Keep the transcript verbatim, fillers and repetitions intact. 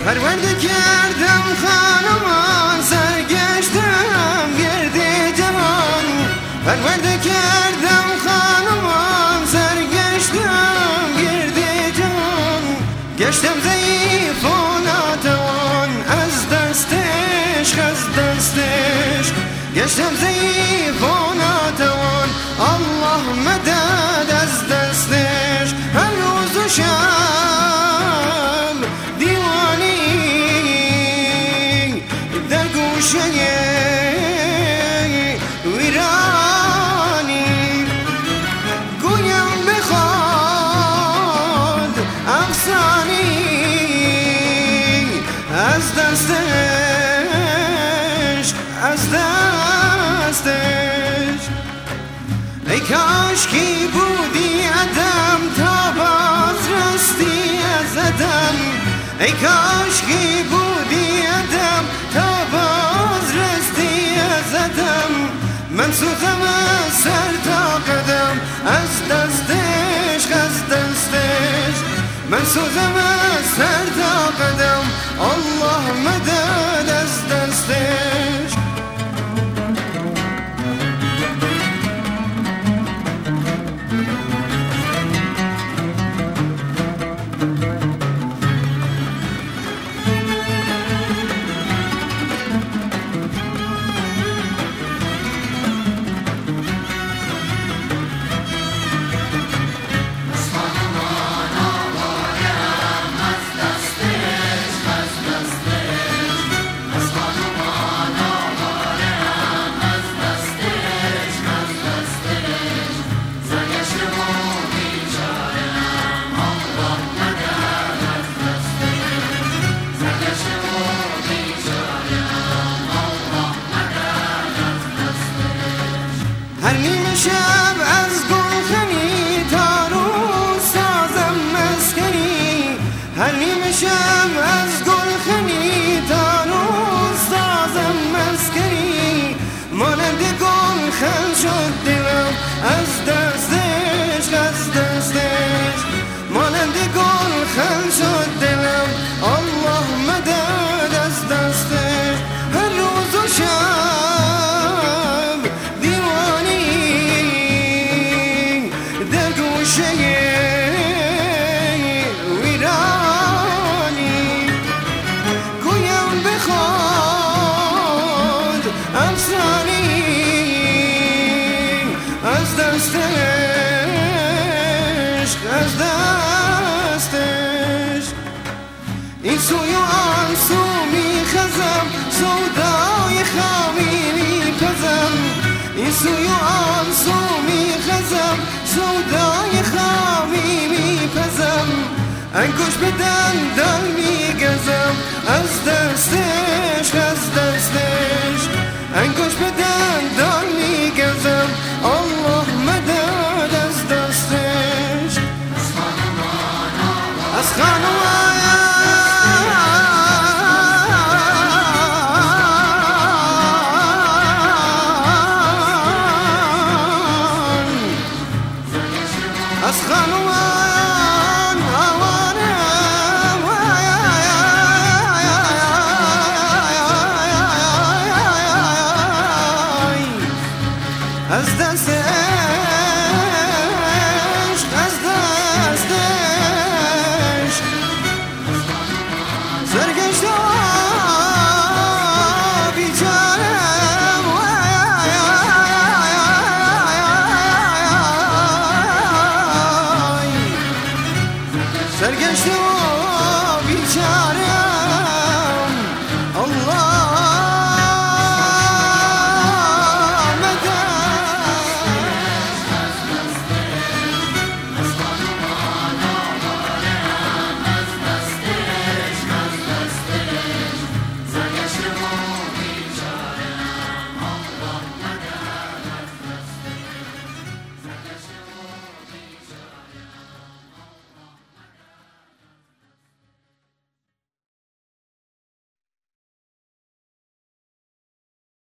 پرورده کردم خانمان سرگشتم گرد جوان پرورده کردم خانمان سرگشتم گرد جوان گشتم ضعیف و ناتوان از دستش از دستش گشتم ضعیف و ناتوان الله مدد از دستش هر روز و شب دیوانی در گوشه ویرانی گویم بخواد افسانی از دستش از دستش ای کاش کی بودی عدم تا باز رستی از عدم ای کاش کی بودی عدم تا باز رستی از عدم من سوزم از سر تا قدم از دستش از دستش من سوزم از سر تا قدم الله مدد از دستش هر نیمه شب از گلخنی تا روز سازم مسکنی هر نیمه شب از گلخنی تا روز سازم مسکنی مانند گلخن شد دلم از دستش از دستش مانند گلخن شد دلم الله مدد از دستش هر روز و شب ویرانی گویم بخواد افسانی از دستش از دستش این سوی و آن سو میخزم سودای خامی میپزم این سوی و آن سو میخزم سودای خامی میپزم انگوش به دندان میگزم از دستش از دستش انگوش به دندان میگزم الله مدد از دستش از خانمان از خانوان آوانم از دست عشق از دستش سرگشته بیچارم سرگشته